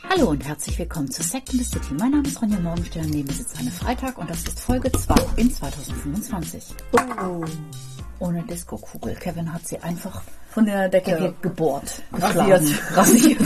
Hallo und herzlich willkommen zu Sekt in the City. Mein Name ist Ronja Morgenstern, neben mir sitzt Anne Freitag und das ist Folge 2 in 2025. Oh. Ohne Disco-Kugel. Kevin hat sie einfach Von der Decke gebohrt, rasiert.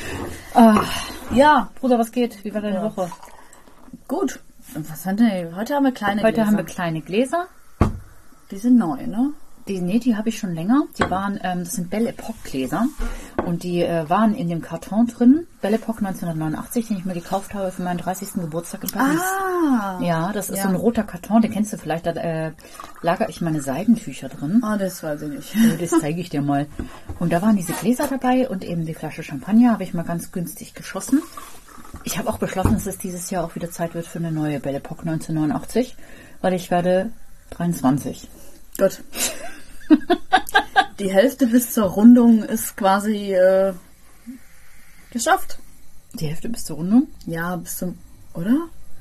Ja, Bruder, was geht? Wie war deine Woche? Gut. Und was haben wir? Heute haben wir kleine Heute Gläser. haben wir kleine Gläser. Die sind neu, ne? Die habe ich schon länger. Die waren, das sind Belle Epoque Gläser. Und die waren in dem Karton drin. Belle Epoque 1989, den ich mir gekauft habe für meinen 30. Geburtstag in Paris. Ah. Ja, das ist so ein roter Karton, den kennst du vielleicht. Da lagere ich meine Seidentücher drin. Oh, das weiß ich nicht. Das zeige ich dir mal. Und da waren diese Gläser dabei und eben die Flasche Champagner habe ich mal ganz günstig geschossen. Ich habe auch beschlossen, dass es dieses Jahr auch wieder Zeit wird für eine neue Belle Epoque 1989, weil ich werde 23. Gut. Die Hälfte bis zur Rundung ist quasi geschafft. Die Hälfte bis zur Rundung? Ja, bis zum... Oder?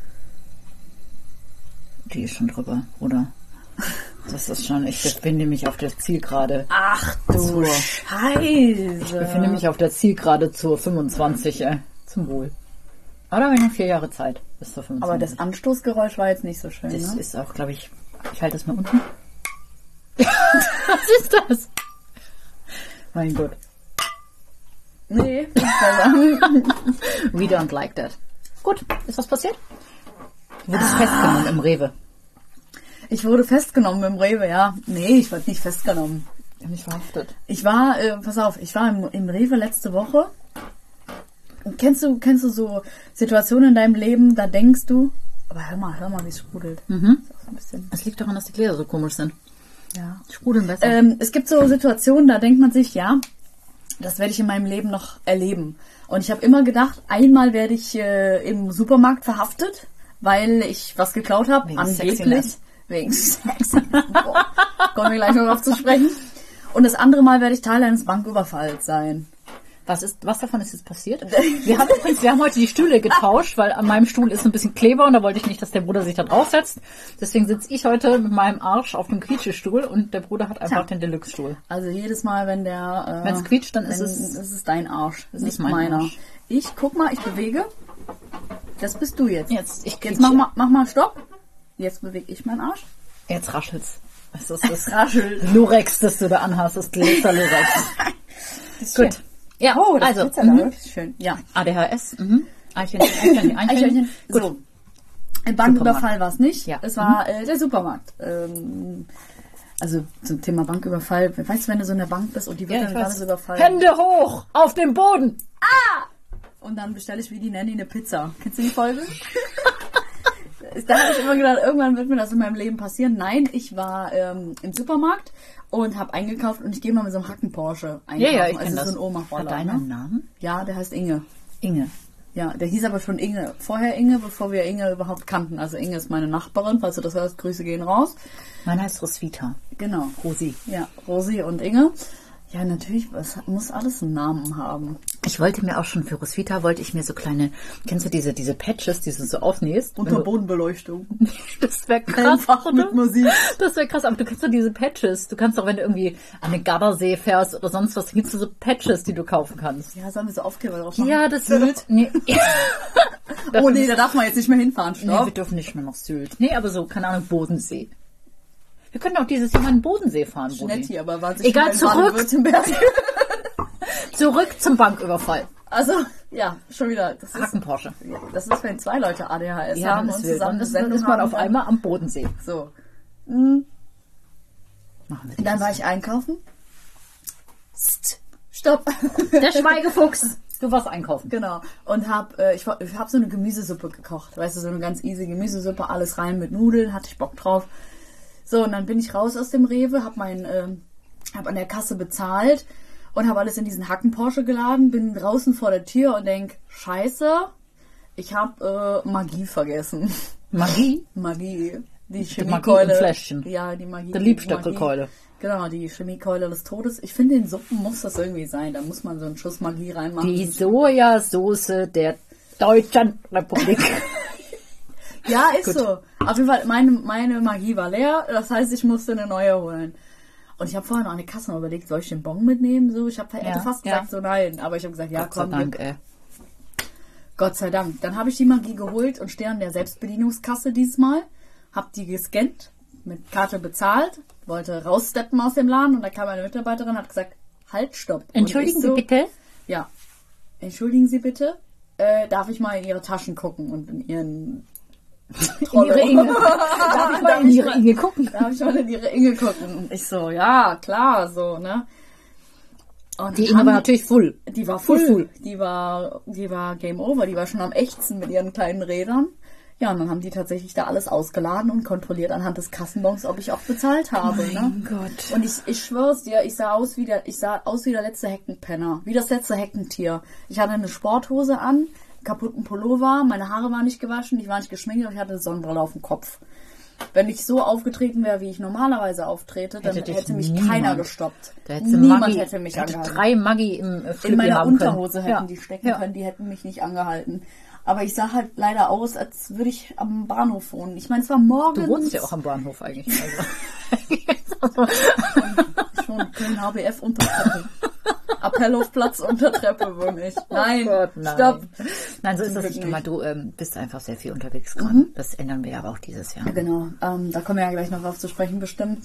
Die ist schon drüber, oder? Das ist schon... Ich befinde mich auf der Zielgerade. Ach du Scheiße. Ich befinde mich auf der Zielgerade zur 25, zum Wohl. Aber da habe ich noch 4 Jahre Zeit bis zur 25. Aber das Anstoßgeräusch war jetzt nicht so schön, Das ne? ist auch, glaube ich... Ich halte das mal unten. Was ist das? Mein Gott. Nee, We don't like that. Gut, ist was passiert? Du wurdest festgenommen im Rewe. Ich wurde festgenommen im Rewe, ja. Nee, ich wurde nicht festgenommen. Ich habe mich verhaftet. Ich war, pass auf, ich war im Rewe letzte Woche. Und kennst du so Situationen in deinem Leben, da denkst du, aber hör mal, wie es sprudelt. Mhm. Ist auch so ein bisschen, Es liegt daran, dass die Gläser so komisch sind. ja. Sprudeln besser. Es gibt so Situationen, da denkt man sich, ja, das werde ich in meinem Leben noch erleben. Und ich habe immer gedacht, einmal werde ich im Supermarkt verhaftet, weil ich was geklaut habe, Wegen angeblich. Sexiness. Wegen Sex. Kommen wir gleich noch drauf zu sprechen. Und das andere Mal werde ich Teil eines Banküberfalls sein. Was davon ist jetzt passiert? Wir haben heute die Stühle getauscht, weil an meinem Stuhl ist ein bisschen Kleber und da wollte ich nicht, dass der Bruder sich da draufsetzt. Deswegen sitze ich heute mit meinem Arsch auf dem Quietschestuhl und der Bruder hat einfach den Deluxe-Stuhl. Also jedes Mal, wenn der... Wenn es quietscht, dann ist es ist dein Arsch, Das nicht ist mein meiner. Arsch. Guck mal, ich bewege. Das bist du jetzt. Jetzt mach mal Stopp. Jetzt bewege ich meinen Arsch. Jetzt raschelt's. Das ist das Raschelt. Lurex, das du da anhast, das Glitzer-Lurex. Gut. Ja, Oh, das also, glitzert aber wirklich schön. Ja. ADHS, Eichhörnchen. Gut. So. Ein Banküberfall war es nicht. Ja. Es war der Supermarkt. Also zum Thema Banküberfall. Weißt du, wenn du so in der Bank bist und die wird dann gerade so überfallen. Hände hoch, auf den Boden. Und dann bestelle ich wie die Nanny eine Pizza. Kennst du die Folge? Da habe ich immer gedacht, irgendwann wird mir das in meinem Leben passieren. Nein, ich war im Supermarkt und habe eingekauft und ich gehe mal mit so einem Hacken-Porsche einkaufen. Ja, ich kenne das. So ein Oma-Roller. Hat deiner einen Namen? Ja, der heißt Inge. Inge. Ja, der hieß aber schon Inge. Vorher Inge, bevor wir Inge überhaupt kannten. Also Inge ist meine Nachbarin, falls du das hörst, Grüße gehen raus. Mein heißt Roswitha. Genau. Rosi. Ja, Rosi und Inge. Ja, natürlich, es muss alles einen Namen haben. Ich wollte mir auch schon für Roswitha so kleine, kennst du diese Patches, die du so aufnähst? Unterbodenbeleuchtung. Das wäre krass. Einfach mit Musik. Das wäre krass, aber du kennst doch diese Patches. Du kannst doch, wenn du irgendwie an den Gardasee fährst oder sonst was, gibt es so Patches, die du kaufen kannst. Ja, sollen wir so Aufkleber drauf machen? Ja, das wird... Nee. Oh nee, da darf man jetzt nicht mehr hinfahren, Nee, wir dürfen nicht mehr nach Sylt. Nee, aber so, keine Ahnung, Bodensee. Wir können auch dieses Jahr mal in den Bodensee fahren, Schnetti, aber war Egal, zurück. Baden-Württemberg. Zurück zum Banküberfall. Also, ja, schon wieder. Hacken-Porsche. Ja, das ist, wenn 2 Leute ADHS Ja, haben dann und ist wild. zusammen Dann eine Sendung ist man haben, auf einmal am Bodensee. So. Machen wir Dann das. war ich einkaufen. Stopp. Der Schweigefuchs. Du warst einkaufen. Genau. Und ich hab so eine Gemüsesuppe gekocht. Weißt du, so eine ganz easy Gemüsesuppe, alles rein mit Nudeln, hatte ich Bock drauf. So, und dann bin ich raus aus dem Rewe, hab an der Kasse bezahlt und habe alles in diesen Hacken-Porsche geladen, bin draußen vor der Tür und denk, scheiße, ich habe Magie vergessen. Magie? Magie. Die Magie im Fläschchen. Ja, die Magie. Die Liebstöckelkeule. Genau, die Chemiekeule des Todes. Ich finde, in Suppen muss das irgendwie sein. Da muss man so einen Schuss Magie reinmachen. Die Sojasauce der Deutschen Republik. Ja, ist Gut. so. Auf jeden Fall, meine Magie war leer. Das heißt, ich musste eine neue holen. Und ich habe vorher noch an der Kasse überlegt, soll ich den Bon mitnehmen? So, hätte fast gesagt, so nein. Aber ich habe gesagt, ja, Gott sei komm. Dank, ey. Gott sei Dank. Dann habe ich die Magie geholt und stehe an der Selbstbedienungskasse diesmal. Hab die gescannt, mit Karte bezahlt, wollte raussteppen aus dem Laden und da kam eine Mitarbeiterin und hat gesagt, halt, stopp. Entschuldigen Sie bitte? Ja. Entschuldigen Sie bitte. Darf ich mal in Ihre Taschen gucken und in Ihren... In ihre Inge. Darf ich mal in ihre Inge gucken? Darf ich mal in ihre Inge gucken? Und ich so, ja, klar, so, ne? Und Die Inge war natürlich full. Die war full. Die war Game Over. Die war schon am Ächzen mit ihren kleinen Rädern. Ja, und dann haben die tatsächlich da alles ausgeladen und kontrolliert anhand des Kassenbons, ob ich auch bezahlt habe. Mein ne? Gott. Und ich schwör's dir, ich sah aus wie der letzte Heckenpenner. Wie das letzte Heckentier. Ich hatte eine Sporthose an, kaputten Pullover, meine Haare waren nicht gewaschen, ich war nicht geschminkt und ich hatte eine Sonnenbrille auf dem Kopf. Wenn ich so aufgetreten wäre, wie ich normalerweise auftrete, dann hätte mich keiner gestoppt. Niemand hätte mich angehalten. 3 Maggi im Flügel in meiner haben Unterhose können. hätten die stecken können, die hätten mich nicht angehalten. Aber ich sah halt leider aus, als würde ich am Bahnhof wohnen. Ich meine, es war morgens. Du wohnst ja auch am Bahnhof eigentlich. Also. Schon Köln HBF Untertreppe. Appellhofplatz Untertreppe wohne ich. Nein, Gott, nein. Stopp. Nein, so ist das nicht. Du bist einfach sehr viel unterwegs gerade. Das ändern wir aber auch dieses Jahr. Ja, genau. Da kommen wir ja gleich noch drauf zu sprechen, bestimmt.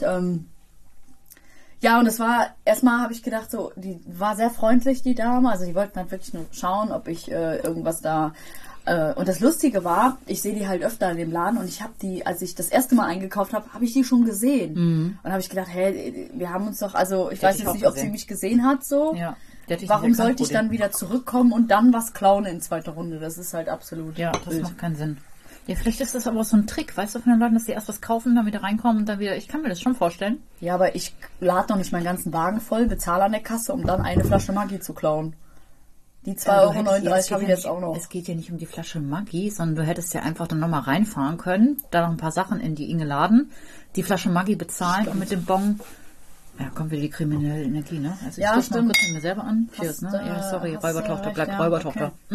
Ja, und es war, erstmal habe ich gedacht, so, die war sehr freundlich, die Dame. Also die wollten halt wirklich nur schauen, ob ich irgendwas da... Und das Lustige war, ich sehe die halt öfter in dem Laden und ich habe die, als ich das erste Mal eingekauft habe, habe ich die schon gesehen. Mhm. Und habe ich gedacht, hey, wir haben uns doch, also ich weiß jetzt nicht, ob sie mich gesehen hat, so. Ja. Warum sollte ich dann wieder zurückkommen und dann was klauen in zweiter Runde? Das ist halt absolut das wild. macht keinen Sinn. Ja, vielleicht ist das aber so ein Trick, weißt du, von den Leuten, dass die erst was kaufen, dann wieder reinkommen und dann wieder, ich kann mir das schon vorstellen. Ja, aber ich lade doch nicht meinen ganzen Wagen voll, bezahle an der Kasse, um dann eine Flasche Maggi zu klauen. Die 2,39 € habe ich jetzt auch noch. Es geht ja nicht um die Flasche Maggi, sondern du hättest ja einfach dann nochmal reinfahren können, da noch ein paar Sachen in die Inge laden, die Flasche Maggi bezahlen und mit dem Bon, ja, kommt wieder die kriminelle Energie, ne? Also ich stoß mal kurz mit mir selber an. Cheers, ne? Ja, sorry, Räubertochter, bleibt Räubertochter. Okay.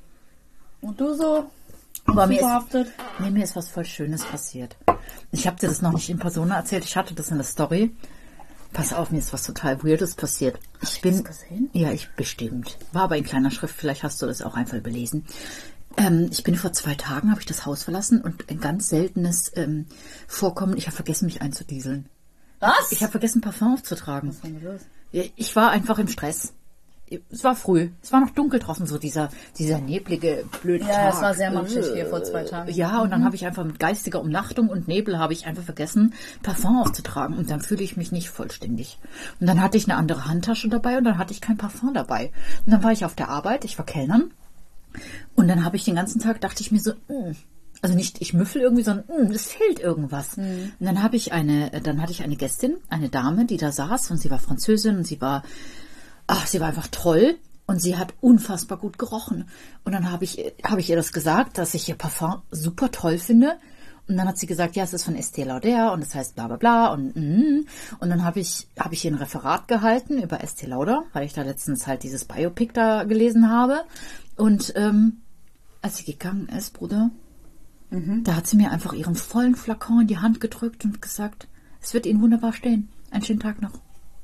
Und du so? Aber mir ist was voll Schönes passiert. Ich habe dir das noch nicht in Persona erzählt, ich hatte das in der Story. Pass auf, mir ist was total Weirdes passiert. Hast du das gesehen? Ja, ich bestimmt. War aber in kleiner Schrift, vielleicht hast du das auch einfach überlesen. Ich bin vor 2 Tagen, habe ich das Haus verlassen und ein ganz seltenes Vorkommen, ich habe vergessen, mich einzudieseln. Was? Ich habe vergessen, Parfum aufzutragen. Was war denn los? Ich war einfach im Stress. Es war früh. Es war noch dunkel draußen, so dieser neblige, blöde Tag. Ja, es war sehr matschig hier vor 2 Tagen. Ja, und dann habe ich einfach mit geistiger Umnachtung und Nebel habe ich einfach vergessen, Parfum aufzutragen. Und dann fühle ich mich nicht vollständig. Und dann hatte ich eine andere Handtasche dabei und dann hatte ich kein Parfum dabei. Und dann war ich auf der Arbeit, ich war Kellnern. Und dann habe ich den ganzen Tag, dachte ich mir so, also nicht ich müffel irgendwie, sondern es fehlt irgendwas. Und dann hatte ich eine Gästin, eine Dame, die da saß und sie war Französin und sie war einfach toll und sie hat unfassbar gut gerochen. Und dann habe ich ihr das gesagt, dass ich ihr Parfum super toll finde. Und dann hat sie gesagt, ja, es ist von Estée Lauder und es heißt bla bla bla. Und dann habe ich ihr ein Referat gehalten über Estée Lauder, weil ich da letztens halt dieses Biopic da gelesen habe. Und als sie gegangen ist, Bruder, da hat sie mir einfach ihren vollen Flakon in die Hand gedrückt und gesagt, es wird Ihnen wunderbar stehen. Einen schönen Tag noch.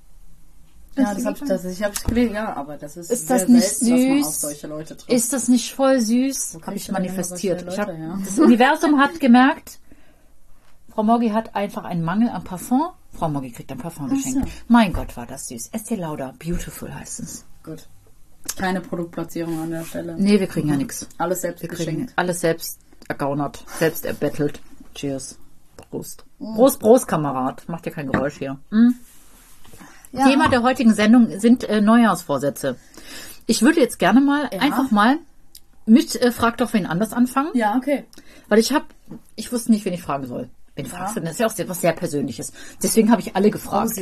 Ja, ich hab's gelesen, ja, aber das ist das nicht selten, dass man auf süß? solche Leute trifft. Ist das nicht voll süß? Habe ich kriegst du denn manifestiert. immer solche Leute, ja? Das Universum hat gemerkt, Frau Moggi hat einfach einen Mangel an Parfum. Frau Moggi kriegt ein Parfum geschenkt. so. Mein Gott, war das süß. Estée Lauder, Beautiful heißt es. Gut. Keine Produktplatzierung an der Stelle. Nee, wir kriegen ja nichts. Alles selbst Wir kriegen geschenkt. alles selbst ergaunert, selbst erbettelt. Cheers. Prost. Prost, Prost, Kamerad. Macht ja kein Geräusch hier. Ja. Thema der heutigen Sendung sind Neujahrsvorsätze. Ich würde jetzt gerne mal einfach mal mit Frag doch wen anders anfangen. Ja, okay. Weil ich wusste nicht, wen ich fragen soll. Wen fragst du denn? Das ist ja auch etwas sehr Persönliches. Deswegen habe ich alle gefragt.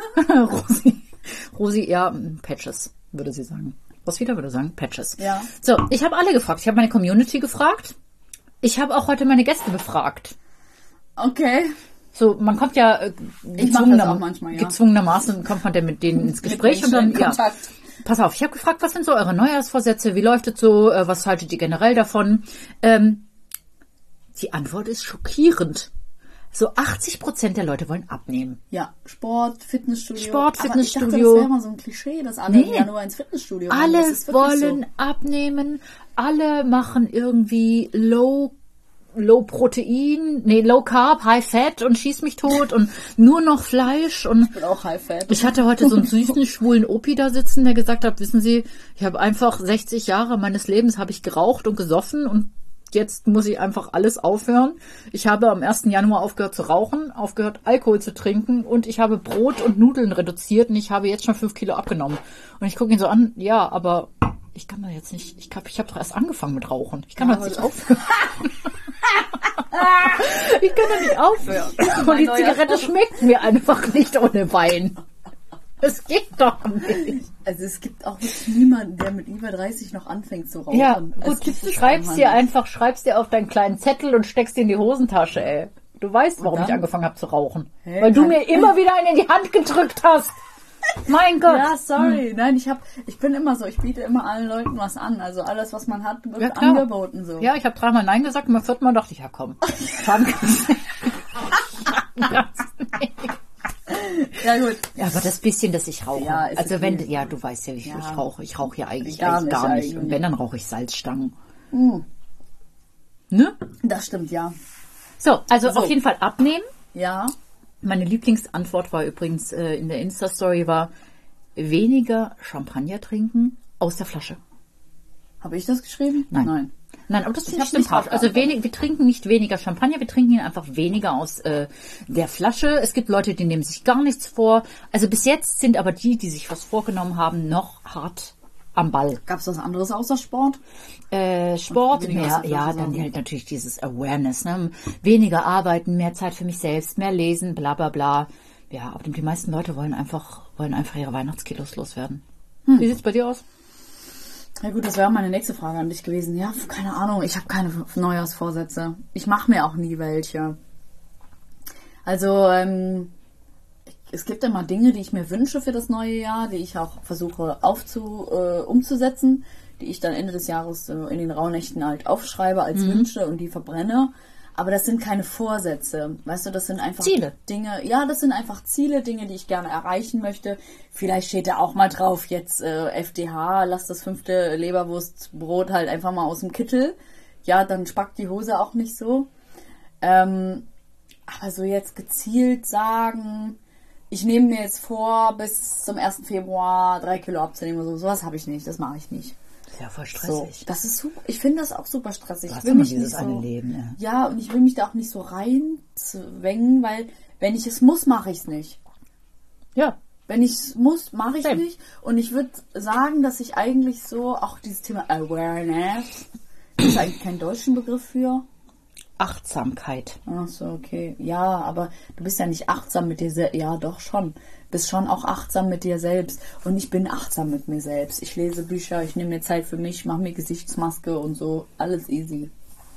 Rosi, ja, Patches, würde sie sagen. Roswitha würde sagen, Patches. Ja. So, ich habe alle gefragt. Ich habe meine Community gefragt. Ich habe auch heute meine Gäste befragt. Okay. So, man kommt ja Ich mache das auch manchmal, ja. gezwungenermaßen kommt man dann mit denen ins Gespräch und dann Kontakt. Pass auf, ich habe gefragt, was sind so eure Neujahrsvorsätze? Wie läuft es so? Was haltet ihr generell davon? Die Antwort ist schockierend. So 80% der Leute wollen abnehmen. Ja, Sport, Fitnessstudio. Sport, Aber Fitnessstudio. ich dachte, das wäre mal so ein Klischee, dass alle im Januar ins Fitnessstudio wollen. Alle Das ist wirklich wollen abnehmen, alle machen irgendwie Low Protein, Low Carb, High Fat und schieß mich tot und nur noch Fleisch und Ich bin auch High Fat. ich hatte heute so einen süßen, schwulen Opi da sitzen, der gesagt hat, wissen Sie, ich habe einfach 60 Jahre meines Lebens habe ich geraucht und gesoffen und jetzt muss ich einfach alles aufhören. Ich habe am 1. Januar aufgehört zu rauchen, aufgehört Alkohol zu trinken und ich habe Brot und Nudeln reduziert und ich habe jetzt schon 5 Kilo abgenommen. Und ich gucke ihn so an, ja, aber ich kann da jetzt nicht, ich hab doch erst angefangen mit Rauchen. Ich kann doch nicht aufhören. Ich kann doch nicht aufhören. Und die Zigarette schmeckt mir einfach nicht ohne Wein. Es geht doch nicht. Also es gibt auch wirklich niemanden, der mit über 30 noch anfängt zu rauchen. Ja, gut, schreib's dir auf deinen kleinen Zettel und steckst dir in die Hosentasche, ey. Du weißt, warum ich angefangen habe zu rauchen. Hey, weil du mir immer wieder einen in die Hand gedrückt hast. Mein Gott. Ja, sorry. Nein, ich bin immer so, ich biete immer allen Leuten was an. Also alles, was man hat, wird klar. angeboten. So. Ja, ich habe 3-mal Nein gesagt und beim 4. Mal dachte ich, ja komm. Ja, gut. Ja, aber das bisschen, das ich rauche. Ja, ist also okay. du weißt ja, wie viel ich rauche. Ich rauche ja eigentlich Gar gar nicht nicht. Und wenn, dann rauche ich Salzstangen. Mhm. Ne? Das stimmt, ja. So, also auf jeden Fall abnehmen. Ja. Meine Lieblingsantwort war übrigens in der Insta-Story war, weniger Champagner trinken aus der Flasche. Habe ich das geschrieben? Nein, aber das finde ich nicht sympathisch. Also wir trinken nicht weniger Champagner, wir trinken ihn einfach weniger aus der Flasche. Es gibt Leute, die nehmen sich gar nichts vor. Also bis jetzt sind aber die sich was vorgenommen haben, noch hart am Ball. Gab es was anderes außer Sport? Sport, mehr, ja, dann halt natürlich dieses Awareness, ne? Weniger arbeiten, mehr Zeit für mich selbst, mehr lesen, bla bla bla. Ja, aber die meisten Leute wollen einfach ihre Weihnachtskilos loswerden. Wie sieht's bei dir aus? Ja gut, das wäre meine nächste Frage an dich gewesen. Ja, keine Ahnung, ich habe keine Neujahrsvorsätze. Ich mache mir auch nie welche. Also, es gibt immer Dinge, die ich mir wünsche für das neue Jahr, die ich auch versuche umzusetzen, die ich dann Ende des Jahres in den Rauhnächten halt aufschreibe als Wünsche und die verbrenne. Aber das sind keine Vorsätze. Weißt du, das sind einfach Ziele. Dinge. Ja, das sind einfach Ziele, Dinge, die ich gerne erreichen möchte. Vielleicht steht da auch mal drauf, jetzt FDH, lass das 5. Leberwurstbrot halt einfach mal aus dem Kittel. Ja, dann spackt die Hose auch nicht so. Aber so jetzt gezielt sagen, ich nehme mir jetzt vor, bis zum 1. Februar 3 Kilo abzunehmen oder so. Sowas habe ich nicht, das mache ich nicht. Ja, voll stressig. So, das ist super. Ich finde das auch super stressig. Du hast Ich will immer mich dieses nicht so, eine Leben, ja, und ich will mich da auch nicht so reinzwängen, weil wenn ich es muss, mache ich es nicht. Ja. Wenn ich es muss, mache ich Same. nicht. Und ich würde sagen, dass ich eigentlich so, auch dieses Thema Awareness, ist eigentlich kein deutschen Begriff für. Achtsamkeit. Ach so, okay. Ja, aber du bist ja nicht achtsam mit dir selbst. Ja, doch schon. Bist schon auch achtsam mit dir selbst. Und ich bin achtsam mit mir selbst. Ich lese Bücher, ich nehme mir Zeit für mich, mache mir Gesichtsmaske und so. Alles easy.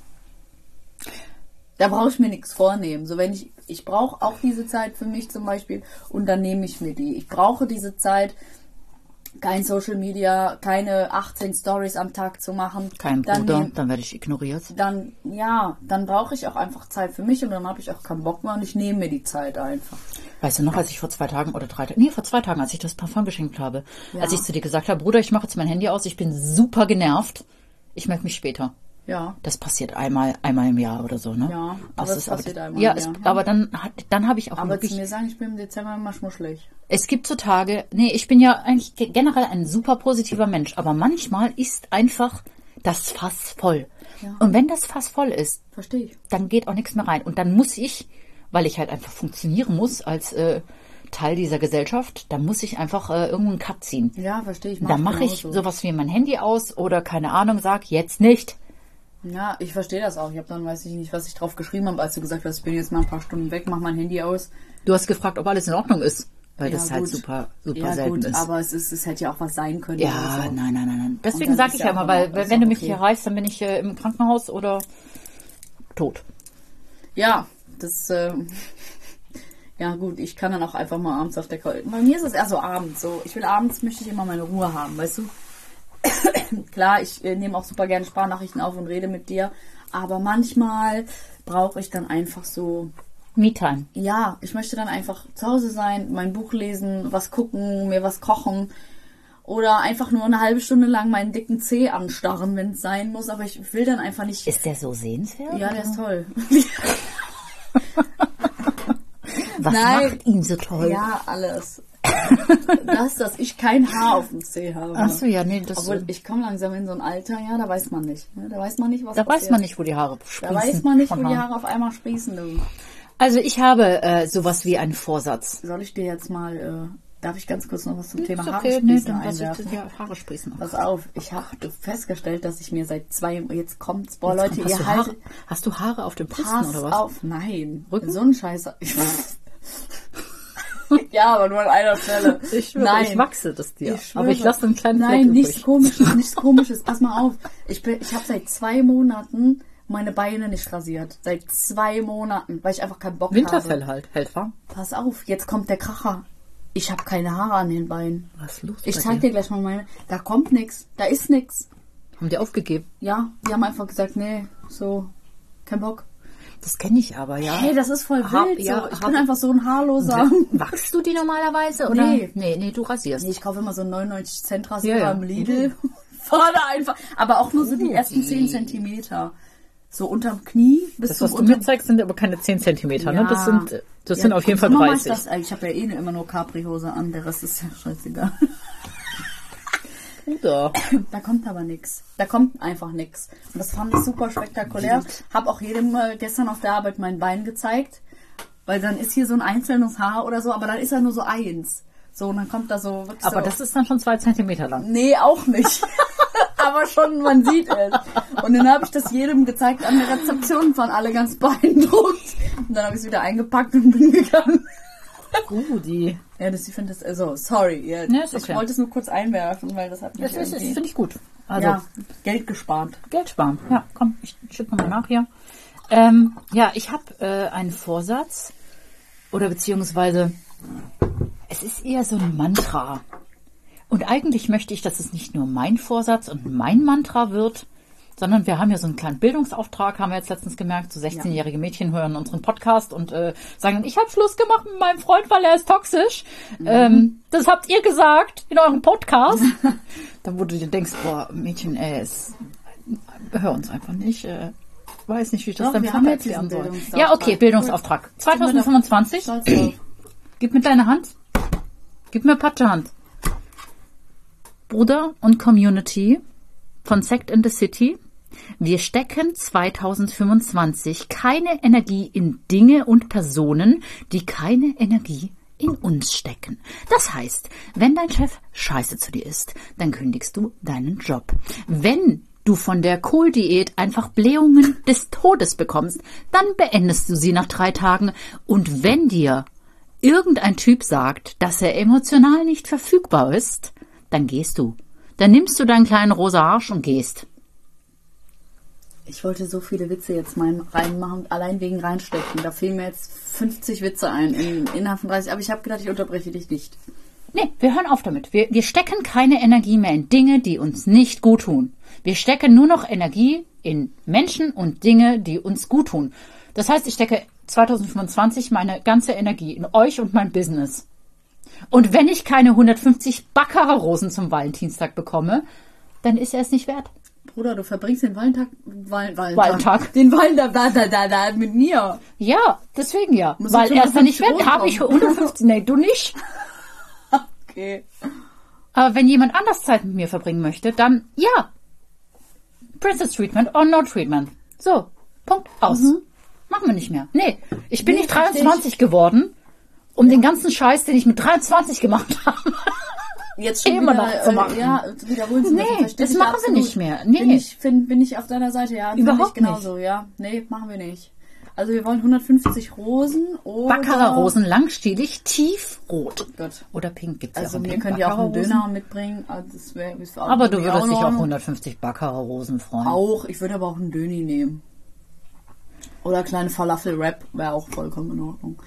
Da brauche ich mir nichts vornehmen. So, wenn ich brauche auch diese Zeit für mich zum Beispiel und dann nehme ich mir die. Ich brauche diese Zeit, kein Social Media, keine 18 Stories am Tag zu machen. Kein Bruder, dann werde ich ignoriert. Dann brauche ich auch einfach Zeit für mich und dann habe ich auch keinen Bock mehr und ich nehme mir die Zeit einfach. Weißt du noch, als ich vor 2 Tagen oder 3 Tagen, vor 2 Tagen, als ich das Parfum geschenkt habe, als ich zu dir gesagt habe, Bruder, ich mache jetzt mein Handy aus, ich bin super genervt, ich melde mich später. Ja. Das passiert einmal im Jahr oder so, ne? Ja, aber es passiert einmal im im Jahr. Jahr. Aber dann habe ich auch Aber wirklich... zu mir sagen, ich bin im Dezember immer schmuschelig. Es gibt so Tage, ich bin ja eigentlich generell ein super positiver Mensch, aber manchmal ist einfach das Fass voll. Ja. Und wenn das Fass voll ist, Verstehe ich. dann geht auch nichts mehr rein. Und dann muss ich, weil ich halt einfach funktionieren muss als Teil dieser Gesellschaft, dann muss ich einfach irgendwo einen Cut ziehen. Ja, verstehe ich. Dann mache ich sowas wie mein Handy aus oder keine Ahnung, sag jetzt nicht. Ja, ich verstehe das auch. Ich habe dann, weiß ich nicht, was ich drauf geschrieben habe, als du gesagt hast, ich bin jetzt mal ein paar Stunden weg, mach mein Handy aus. Du hast gefragt, ob alles in Ordnung ist, weil Ja, das halt gut. super Ja selten gut, ist. aber es hätte ja auch was sein können. Ja, oder so. nein. Deswegen dann sage ist ich ja ja immer, auch weil in Ordnung, ist wenn du auch mich okay. hier reißt, dann bin ich im Krankenhaus oder tot. Ja, ja gut, ich kann dann auch einfach mal abends auf der Couch. Bei mir ist es eher so abends so. Abends möchte ich immer meine Ruhe haben, weißt du? Klar, ich nehme auch super gerne Sprachnachrichten auf und rede mit dir, aber manchmal brauche ich dann einfach so Me-Time. Ja, ich möchte dann einfach zu Hause sein, mein Buch lesen, was gucken, mir was kochen. Oder einfach nur eine halbe Stunde lang meinen dicken Zeh anstarren, wenn es sein muss. Aber ich will dann einfach nicht... Ist der so sehenswert? Ja, der ist toll. Was macht ihn so toll? Ja, alles. Dass ich kein Haar auf dem Zeh habe. Ach so, ja, nee, das... Obwohl, ich komme langsam in so ein Alter, ja, da weiß man nicht. Ne? Da weiß man nicht, was Da passiert. weiß man nicht, wo die Haare sprießen. Da weiß man nicht, wo von die Haaren. Haare auf einmal sprießen. Du. Also ich habe sowas wie einen Vorsatz. Soll ich dir jetzt mal... darf ich ganz kurz noch was zum Thema Ist Haare okay, nee, sprießen dann lass ich einwerfen? ja, Haare sprießen. Pass auf, ich habe festgestellt, dass ich mir seit 2... Jetzt kommt's. Boah, Leute, Hast ihr du haltet... Haare, hast du Haare auf dem Brüsten Pass oder was? auf, nein. Rücken? So ein Scheiß. Ja, aber nur an einer Stelle. Ich schwöre, nein. ich wachse das dir. Ich schwöre. Aber ich lasse einen kleinen Fleck Nein, übrig. nichts Komisches, nichts Komisches. Pass mal auf. Ich habe seit 2 Monaten meine Beine nicht rasiert. Seit 2 Monaten, weil ich einfach keinen Bock Winterfell habe. halt, hält warm. Pass auf, jetzt kommt der Kracher. Ich habe keine Haare an den Beinen. Was ist los Ich bei zeig dir gleich mal meine. Da kommt nichts. Da ist nichts. Haben die aufgegeben? Ja, die haben einfach gesagt, nee, so, kein Bock. Das kenne ich aber, ja. Hey, das ist voll Hab- wild. ja, So. Ich hab- bin einfach so ein Haarloser. Wachst du die normalerweise? Oder? Nee. Nee, du rasierst. Nee, ich kaufe immer so einen 99 Cent Rasierer Ja, ja. im Lidl. Vorne einfach. Aber auch nur so die ersten die. 10 Zentimeter. So unterm Knie bis Das, zum was du mir zeigst, sind aber keine 10 Zentimeter, ne? Das sind auf jeden Fall Sommer mach ich 30. das, ich habe ja eh immer nur Capri-Hose an, der Rest ist ja scheißegal. Bruder. Da kommt aber nichts. Da kommt einfach nichts. Und das fand ich super spektakulär. Hab auch jedem gestern auf der Arbeit mein Bein gezeigt. Weil dann ist hier so ein einzelnes Haar oder so, aber dann ist ja nur so eins. So, und dann kommt da so wirklich Aber so... das ist dann schon 2 Zentimeter lang. Nee, auch nicht. Aber schon, man sieht es. Und dann habe ich das jedem gezeigt an der Rezeption, waren alle ganz beeindruckt. Und dann habe ich es wieder eingepackt und bin gegangen. Rudi. Ja, ich finde das, also, sorry. Ja, Ja, ist ich okay. wollte es nur kurz einwerfen, weil das hat mich Das irgendwie... finde ich gut. Also, ja, Geld gespart. Geld sparen. Ja, komm, ich schütte mal nach hier. Ja, ich habe einen Vorsatz. Oder beziehungsweise, es ist eher so ein Mantra. Und eigentlich möchte ich, dass es nicht nur mein Vorsatz und mein Mantra wird, sondern wir haben ja so einen kleinen Bildungsauftrag, haben wir jetzt letztens gemerkt, so 16-jährige Mädchen hören unseren Podcast und sagen dann, ich habe Schluss gemacht mit meinem Freund, weil er ist toxisch. Das habt ihr gesagt in eurem Podcast. Dann wo du dir denkst, boah, Mädchen, hör uns einfach nicht. Weiß nicht, wie ich das Doch, dann wir haben jetzt erklären diesen soll. Bildungsauftrag. Ja, okay, Bildungsauftrag. 2025. Stolz drauf. Gib mir deine Hand. Gib mir Patschehand. Bruder und Community von Sect in the City. Wir stecken 2025 keine Energie in Dinge und Personen, die keine Energie in uns stecken. Das heißt, wenn dein Chef scheiße zu dir ist, dann kündigst du deinen Job. Wenn du von der Kohldiät einfach Blähungen des Todes bekommst, dann beendest du sie nach 3 Tagen. Und wenn dir irgendein Typ sagt, dass er emotional nicht verfügbar ist, dann gehst du. Dann nimmst du deinen kleinen rosa Arsch und gehst. Ich wollte so viele Witze jetzt mal reinmachen, allein wegen reinstecken. Da fehlen mir jetzt 50 Witze ein innerhalb von 30. Aber ich habe gedacht, ich unterbreche dich nicht. Nee, wir hören auf damit. Wir stecken keine Energie mehr in Dinge, die uns nicht gut tun. Wir stecken nur noch Energie in Menschen und Dinge, die uns gut tun. Das heißt, ich stecke 2025 meine ganze Energie in euch und mein Business. Und wenn ich keine 150 Baccarat-Rosen zum Valentinstag bekomme, dann ist er es nicht wert. Bruder, du verbringst den Wallentag. Den Wallentag mit mir. Ja, deswegen ja. Muss Weil ich er ist ja nicht 150 wert. Habe ich 150. Nee, du nicht. Okay. Aber wenn jemand anders Zeit mit mir verbringen möchte, dann ja. Princess Treatment or no Treatment. So, Punkt, aus. Machen wir nicht mehr. Nee, ich bin Nee, nicht 23 geworden, um den ganzen Scheiß, den ich mit 23 gemacht habe. Jetzt schon Immer wieder, noch zu machen. Ja, wiederholen Sie Nee, das machen wir nicht mehr. Nee. Bin ich auf deiner Seite, ja. Überhaupt Find ich genauso, ja. Nee, machen wir nicht. Also wir wollen 150 Rosen oder... Baccarat-Rosen, langstielig, tiefrot. Gott. Oder pink gibt's Also ja auch. mir pink könnt ihr auch einen Baccarat-Rosen. Döner mitbringen. Also das ist auch Aber du irgendwie würdest in dich auf Ordnung. 150 Baccarat-Rosen freuen. Auch, ich würde aber auch einen Döni nehmen. Oder kleine Falafel-Wrap wäre auch vollkommen in Ordnung.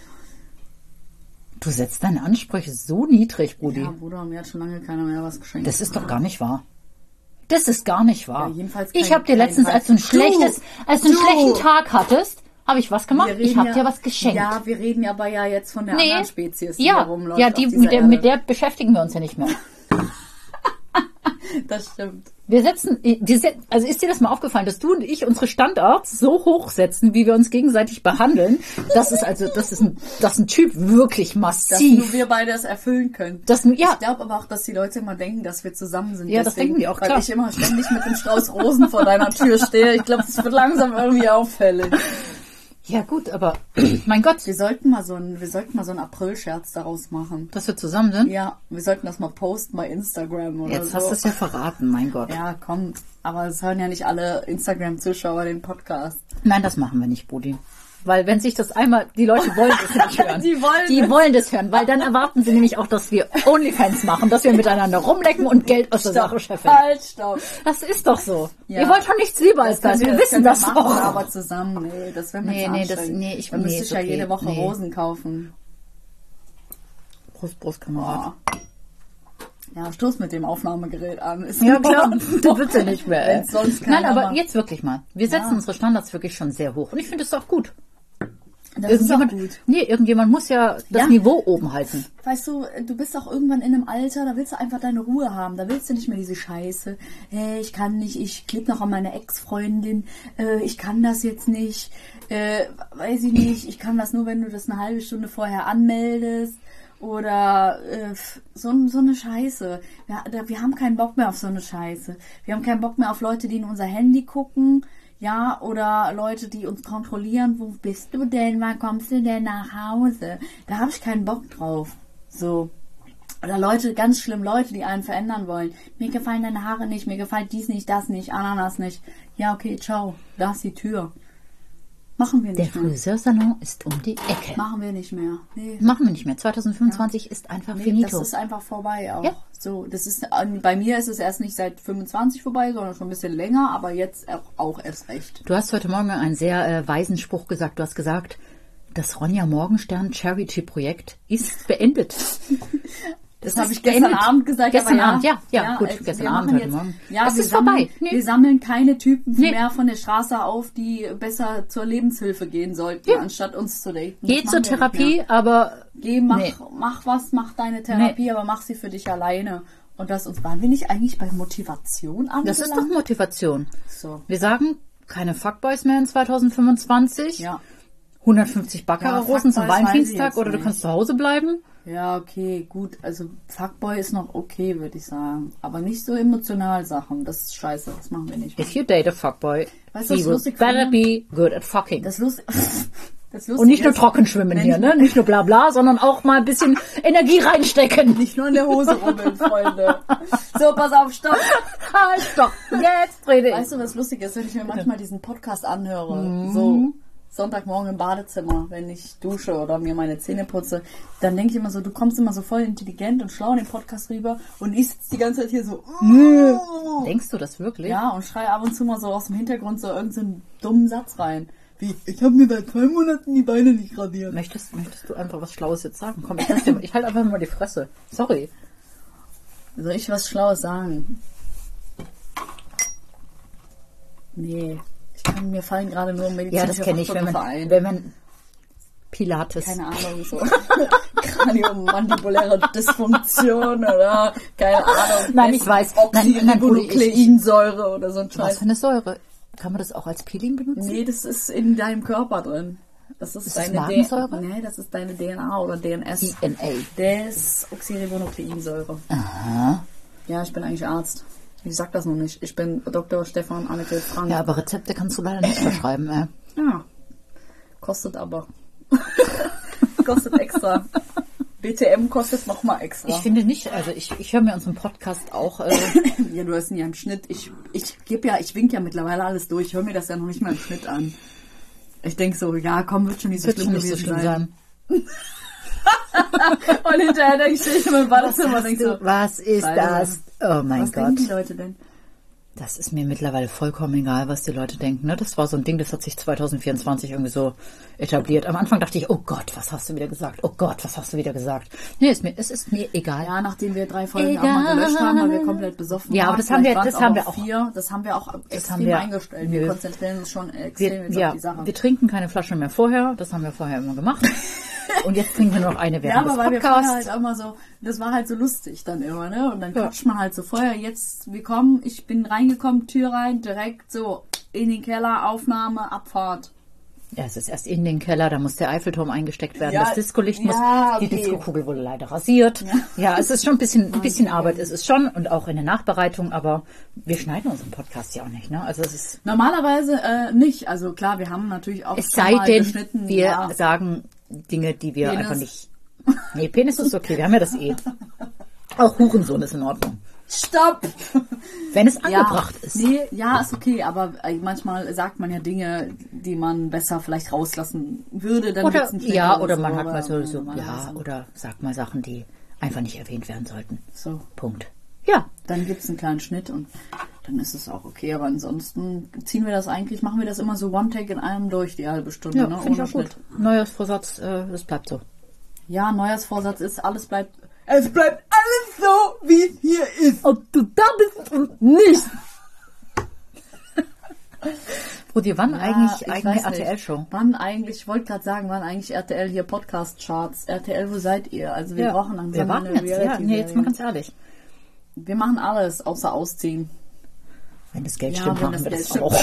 Du setzt deine Ansprüche so niedrig, Brudi. Ja, Bruder, mir hat schon lange keiner mehr was geschenkt. Das ist doch gar nicht wahr. Das ist gar nicht wahr. Ja, jedenfalls ich kein- habe dir letztens, kein- als du einen schlechten Tag hattest, Habe ich was gemacht? Wir Ich reden habe dir was geschenkt. Ja, wir reden aber ja jetzt von der Nee. anderen Spezies, die Ja, da rumläuft. ja, auf die, dieser mit Erde. der beschäftigen wir uns ja nicht mehr. Das stimmt. Also ist dir das mal aufgefallen, dass du und ich unsere Standards so hoch setzen, wie wir uns gegenseitig behandeln? Das ist ein Typ wirklich Dass nur massiv. wir beide es erfüllen können. Ja. Ich glaube aber auch, dass die Leute immer denken, dass wir zusammen sind. Ja, das denken die auch, weil klar. ich immer ständig mit dem Strauß Rosen vor deiner Tür stehe. Ich glaube, das wird langsam irgendwie auffällig. Ja gut, aber mein Gott, Wir sollten mal so einen April-Scherz daraus machen. dass wir zusammen sind. Ja, wir sollten das mal posten bei Instagram oder Jetzt so. hast du es ja verraten, mein Gott. Ja, komm. Aber es hören ja nicht alle Instagram-Zuschauer den Podcast. Nein, das machen wir nicht, Brudi. Weil wenn sich das einmal, die Leute wollen das nicht hören. Die Die wollen das hören, weil dann erwarten sie nämlich auch, dass wir Onlyfans machen, dass wir miteinander rumlecken und Geld aus der Sache scheffeln. Halt, stopp. Das ist doch so. Ja. Ihr wollt schon nichts lieber als das. Wir wissen können das machen, doch. aber zusammen, nee, das wäre mir Nee, zu nee, das- anstrengend. nee, Dann müsste ist ich ja okay. jede Woche Nee. Rosen kaufen. Prost, Kamerad. Oh. Ja, stoß mit dem Aufnahmegerät an. Ist Ja, in klar. Ordnung. Du willst ja nicht mehr. Wenn's sonst keiner Nein, aber macht. jetzt wirklich mal. Wir setzen Ja. unsere Standards wirklich schon sehr hoch. Und ich finde es auch gut. Das ist auch gut. Irgendjemand muss ja das Ja. Niveau oben halten. Weißt du, du bist auch irgendwann in einem Alter, da willst du einfach deine Ruhe haben. Da willst du nicht mehr diese Scheiße. Hey, ich kann nicht, ich klebe noch an meine Ex-Freundin. Ich kann das jetzt nicht. Weiß ich nicht. Ich kann das nur, wenn du das eine halbe Stunde vorher anmeldest. Oder so eine Scheiße. Wir haben keinen Bock mehr auf so eine Scheiße. Wir haben keinen Bock mehr auf Leute, die in unser Handy gucken. Ja, oder Leute, die uns kontrollieren. Wo bist du denn? Wann kommst du denn nach Hause? Da habe ich keinen Bock drauf. So. Oder Leute, ganz schlimm Leute, die einen verändern wollen. Mir gefallen deine Haare nicht, mir gefällt dies nicht, das nicht, Ananas nicht. Ja, okay, ciao. Da ist die Tür. Machen wir Der nicht mehr. Friseursalon ist um die Ecke. Machen wir nicht mehr. Nee. Machen wir nicht mehr. 2025 ist einfach Nee, finito. das ist einfach vorbei auch. Ja. So, das ist, bei mir ist es erst nicht seit 25 vorbei, sondern schon ein bisschen länger, aber jetzt auch erst recht. Du hast heute Morgen einen sehr weisen Spruch gesagt. Du hast gesagt, das Ronja Morgenstern Charity-Projekt ist beendet. Das habe ich gestern Abend gesagt. Gestern aber Abend, ja, gut, wir gestern machen Abend, heute jetzt, Morgen. Ja, Es wir ist sammeln, vorbei. Nee. Wir sammeln keine Typen Nee. mehr von der Straße auf, die besser zur Lebenshilfe gehen sollten, anstatt uns zu daten. Das Geh machen zur wir nicht Therapie, mehr. aber Geh, mach deine Therapie, aber mach sie für dich alleine. Und waren wir nicht eigentlich bei Motivation angelangt? das ist doch Motivation. So. Wir sagen, keine Fuckboys mehr in 2025. Ja. 150 Baccarat-Rosen zum Fuckboys weiß ich Valentinstag jetzt oder du nicht. kannst zu Hause bleiben. Ja, okay, gut. Also Fuckboy ist noch okay, würde ich sagen. Aber nicht so emotional Sachen. Das ist scheiße. Das machen wir nicht. If you date a fuckboy, Weißt du, he was will lustig better finde? be good at fucking. Das Lustige Und nicht nur ist, trocken schwimmen wenn hier, ich- ne? Nicht nur bla bla, sondern auch mal ein bisschen Energie reinstecken. Nicht nur in der Hose rubbeln, Freunde. So, pass auf, stopp. Halt, stopp. Jetzt rede ich. Weißt du, was lustig ist, wenn ich mir manchmal diesen Podcast anhöre? So Sonntagmorgen im Badezimmer, wenn ich dusche oder mir meine Zähne putze, dann denke ich immer so, du kommst immer so voll intelligent und schlau in den Podcast rüber und ich sitze die ganze Zeit hier so. Denkst du das wirklich? Ja, und schreie ab und zu mal so aus dem Hintergrund so irgendeinen dummen Satz rein. Wie, ich habe mir seit 2 Monaten die Beine nicht radiert. Möchtest du einfach was Schlaues jetzt sagen? Komm, ich halte einfach mal die Fresse. Sorry. Soll ich was Schlaues sagen? Nee. Mir fallen gerade nur medizinische Ja, das kenne ich, Fachbegriffe ein. wenn man Pilates. Keine Ahnung, so kraniomandibuläre Dysfunktion oder keine Ahnung. Nein, ich weiß. Nein, Brudi, Oxyribonukleinsäure oder so ein Was Scheiß. für eine Säure? Kann man das auch als Peeling benutzen? Nee, das ist in deinem Körper drin. Das ist Ist das deine Magensäure? Nee, das ist deine DNA oder DNS. DNA. Desoxyribonukleinsäure. Aha. Ja, ich bin eigentlich Arzt. Ich sag das noch nicht. Ich bin Dr. Stefan Anneke Frank. Ja, aber Rezepte kannst du leider nicht verschreiben, ey. Ja. Kostet aber. Kostet extra. BTM kostet nochmal extra. Ich finde nicht, also ich höre mir unseren Podcast auch. Ja, du hast ihn ja im Schnitt. Ich wink ja mittlerweile alles durch. Ich höre mir das ja noch nicht mal im Schnitt an. Ich denke so, ja, komm, wird schon nicht so Wird schlimm schon nicht so gewesen schlimm sein. Und hinterher denke ich, stehe ich in meinem Badezimmer und denke so, Was ist Scheiße. das? Oh mein was denken die Gott. Leute denn? Das ist mir mittlerweile vollkommen egal, was die Leute denken. Ne? Das war so ein Ding, das hat sich 2024 irgendwie so etabliert. Am Anfang dachte ich, oh Gott, was hast du wieder gesagt? Oh Gott, was hast du wieder gesagt? Nee, es ist mir egal. Ja, nachdem wir 3 Folgen auch mal gelöscht haben, weil wir komplett besoffen waren. Ja, aber das haben wir auch. 4, das haben wir auch extrem eingestellt. Wir konzentrieren uns schon extrem auf die Sache. Wir trinken keine Flasche mehr vorher. Das haben wir vorher immer gemacht. Und jetzt trinken wir noch eine während des Podcasts. Ja, aber weil wir vorher halt auch mal so, das war halt so lustig dann immer, ne? Und dann quatscht man halt so vorher, jetzt, ich bin reingekommen, Tür rein, direkt so in den Keller, Aufnahme, Abfahrt. Ja, es ist erst in den Keller, da muss der Eiffelturm eingesteckt werden, das Discolicht muss, die Disco-Kugel wurde leider rasiert. Ja, es ist schon ein bisschen Arbeit, ist es schon, und auch in der Nachbereitung, aber wir schneiden unseren Podcast ja auch nicht, ne? Also es ist normalerweise nicht, also klar, wir haben natürlich auch es sei denn, wir sagen Dinge, die wir einfach nicht... Nee, Penis ist okay, wir haben ja das eh. Auch Hurensohn ist in Ordnung. Stopp! Wenn es angebracht ist. Nee, ja, ist okay, aber manchmal sagt man ja Dinge, die man besser vielleicht rauslassen würde. Dann oder oder man hat mal so oder sagt mal Sachen, die einfach nicht erwähnt werden sollten. So. Punkt. Ja. Dann gibt es einen kleinen Schnitt und dann ist es auch okay. Aber ansonsten machen wir das immer so One-Take in einem durch, die halbe Stunde. Ja, ne? Finde ich auch gut. Neujahrsvorsatz, das bleibt so. Ja, Neujahrsvorsatz ist, es bleibt alles so, wie es hier ist. Ob du da bist und nicht. Rudi, wann eigentlich eigene RTL-Show? Wann eigentlich, ich wollte gerade sagen, wann eigentlich RTL hier Podcast-Charts? RTL, wo seid ihr? Also wir brauchen langsam eine Reality-Serie. Nee, jetzt mal ganz ehrlich. Wir machen alles, außer ausziehen. Wenn das Geld stimmt, machen wir das auch.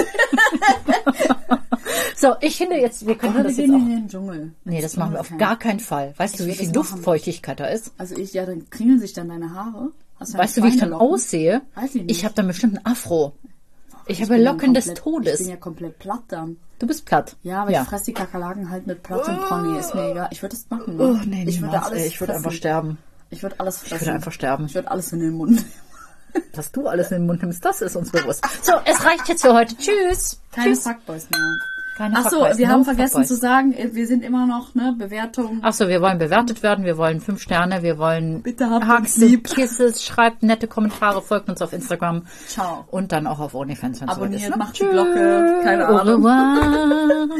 So, ich finde jetzt, wir können das jetzt auch... in den Dschungel. Nee, das machen wir auf gar keinen Fall. Weißt du, wie viel Luftfeuchtigkeit da ist? Also dann kringeln sich dann deine Haare. Weißt du, wie ich dann aussehe? Weiß ich nicht. Ich habe dann bestimmt einen Afro. Ich habe Locken des Todes. Ich bin ja komplett platt dann. Du bist platt. Ja, aber ich fresse die Kakerlaken halt mit Platt und Pony. Ist mir egal. Ich würde das machen. Ne? Oh, nee, ich würde einfach sterben. Ich würde alles fressen. Ich würde einfach sterben. Ich würde alles in den Mund nehmen. Dass du alles in den Mund nimmst, das ist uns bewusst. So, es reicht jetzt für heute. Tschüss. Keine Fuckboys mehr. Achso, wir haben vergessen zu sagen, wir sind immer noch, Bewertungen. Achso, wir wollen bewertet werden, wir wollen 5 Sterne, wir wollen bitte habt uns lieb. Kisses, schreibt nette Kommentare, folgt uns auf Instagram. Ciao. Und dann auch auf OnlyFans, wenn es abonniert, so ist. Macht die Glocke, keine Ahnung. Au revoir.